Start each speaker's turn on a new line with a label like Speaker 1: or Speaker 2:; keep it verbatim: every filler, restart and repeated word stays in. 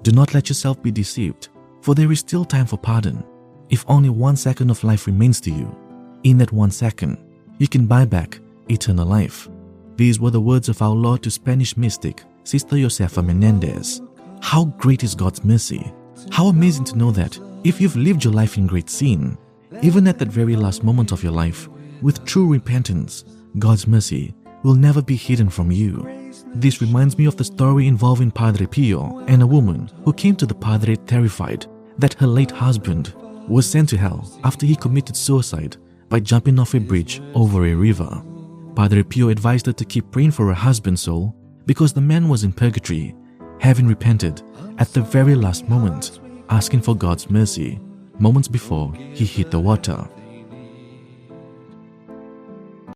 Speaker 1: Do not let yourself be deceived, for there is still time for pardon. If only one second of life remains to you, in that one second, you can buy back eternal life. These were the words of our Lord to Spanish mystic, Sister Josefa Menendez. How great is God's mercy! How amazing to know that if you've lived your life in great sin, even at that very last moment of your life, with true repentance, God's mercy will never be hidden from you. This reminds me of the story involving Padre Pio and a woman who came to the Padre terrified that her late husband was sent to hell after he committed suicide by jumping off a bridge over a river. Padre Pio advised her to keep praying for her husband's soul because the man was in purgatory, having repented at the very last moment, asking for God's mercy moments before he hit the water.